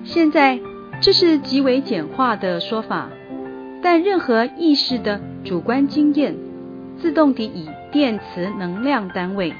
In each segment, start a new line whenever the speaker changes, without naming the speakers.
现在这是极为简化的说法，但任何意识的主观经验自动地以电磁能量单位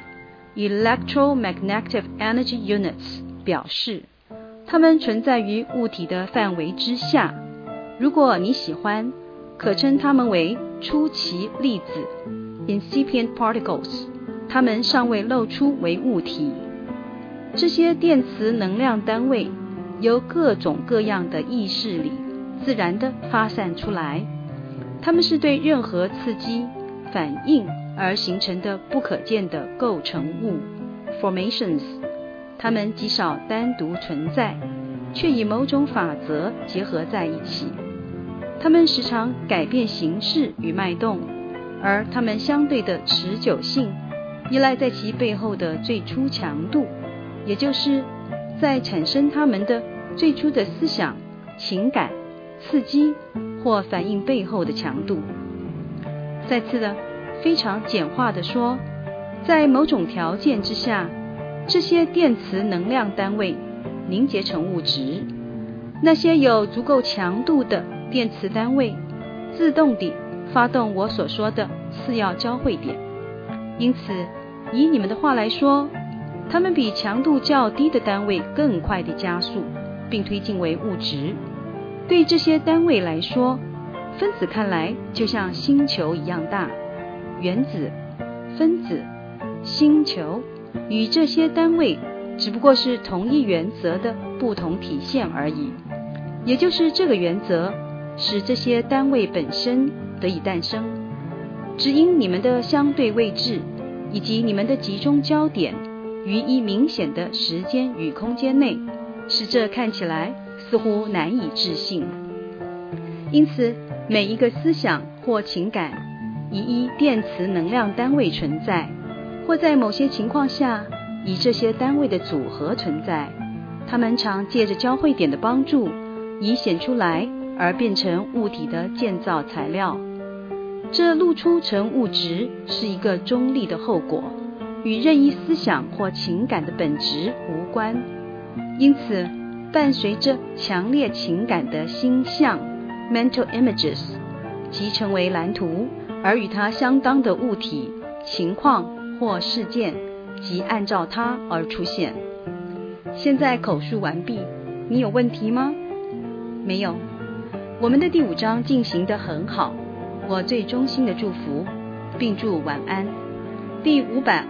electromagnetic energy units 表示，它们存在于物体的范围之下。如果你喜欢，可称它们为初期粒子 incipient particles， 它们尚未露出为物体。这些电磁能量单位由各种各样的意识里自然地发散出来，它们是对任何刺激反应而形成的不可见的构成物 formations。 它们极少单独存在，却以某种法则结合在一起。它们时常改变形式与脉动，而它们相对的持久性依赖在其背后的最初强度，也就是在产生它们的最初的思想、情感、刺激或反应背后的强度。再次的非常简化的说，在某种条件之下，这些电磁能量单位凝结成物质。那些有足够强度的电磁单位自动地发动我所说的次要交汇点。因此，以你们的话来说，它们比强度较低的单位更快地加速并推进为物质。对这些单位来说，分子看来就像星球一样大。原子、分子、星球与这些单位只不过是同一原则的不同体现而已。也就是这个原则使这些单位本身得以诞生，只因你们的相对位置以及你们的集中焦点于一明显的时间与空间内，使这看起来似乎难以置信。因此，每一个思想或情感以一电磁能量单位存在，或在某些情况下以这些单位的组合存在。它们常借着交汇点的帮助以显出来而变成物体的建造材料。这露出成物质是一个中立的后果，与任意思想或情感的本质无关。因此，伴随着强烈情感的心象 mental images 即成为蓝图，而与它相当的物体、情况或事件即按照它而出现。现在口述完毕，你有问题吗？没有。我们的第5章进行得很好，我最衷心的祝福，并祝晚安。第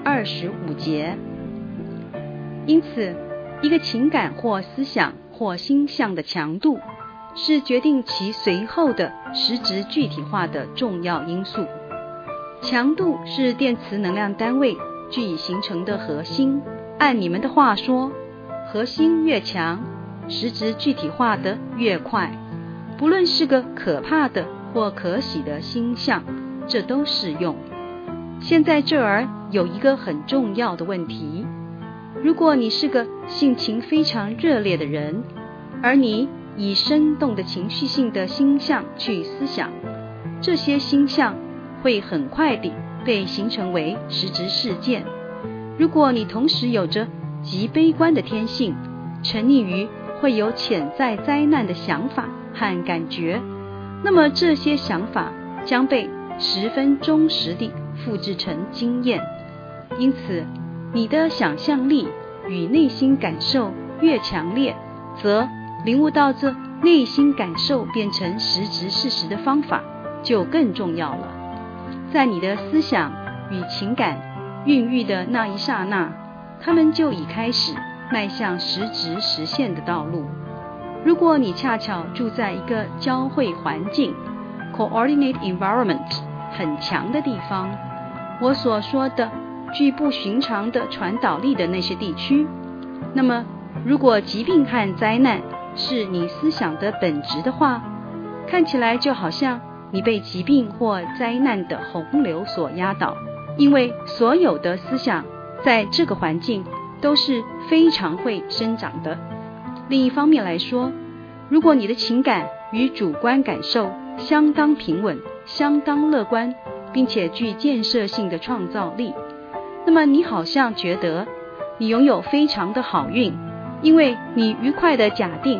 525节。因此，一个情感或思想或心象的强度是决定其随后的实质具体化的重要因素。强度是电磁能量单位据以形成的核心。按你们的话说，核心越强，实质具体化的越快。不论是个可怕的或可喜的心象，这都适用。现在这儿有一个很重要的问题：如果你是个性情非常热烈的人，而你以生动的情绪性的心象去思想，这些心象会很快地被形成为实质事件。如果你同时有着极悲观的天性，沉溺于会有潜在灾难的想法和感觉，那么这些想法将被十分忠实地复制成经验。因此，你的想象力与内心感受越强烈，则领悟到这内心感受变成实质事实的方法就更重要了。在你的思想与情感孕育的那一刹那，它们就已开始迈向实质实现的道路。如果你恰巧住在一个交汇环境 coordinate environment 很强的地方，我所说的具不寻常的传导力的那些地区，那么如果疾病和灾难是你思想的本质的话，看起来就好像你被疾病或灾难的洪流所压倒，因为所有的思想在这个环境都是非常会生长的。另一方面来说，如果你的情感与主观感受相当平稳、相当乐观，并且具建设性的创造力，那么你好像觉得你拥有非常的好运，因为你愉快地假定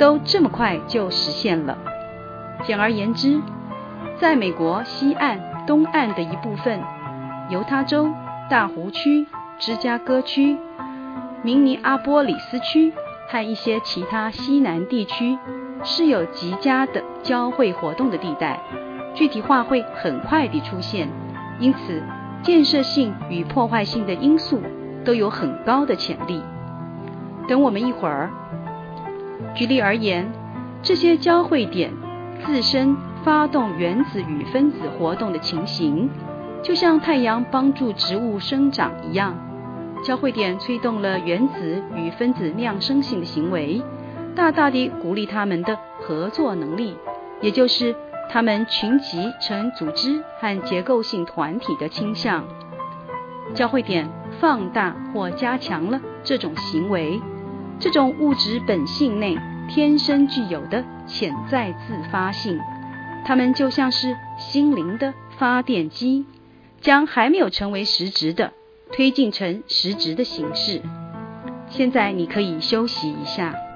都这么快就实现了。简而言之，在美国西岸、东岸的一部分，犹他州、大湖区、芝加哥区、明尼阿波里斯区和一些其他西南地区是有极佳的交汇活动的地带，具体化会很快地出现，因此建设性与破坏性的因素都有很高的潜力。等我们一会儿。举例而言，这些交汇点自身发动原子与分子活动的情形，就像太阳帮助植物生长一样，交汇点催动了原子与分子酿生性的行为，大大地鼓励它们的合作能力，也就是它们群集成组织和结构性团体的倾向。交汇点放大或加强了这种行为，这种物质本性内天生具有的潜在自发性，它们就像是心灵的发电机，将还没有成为实质的推进成实质的形式。现在你可以休息一下。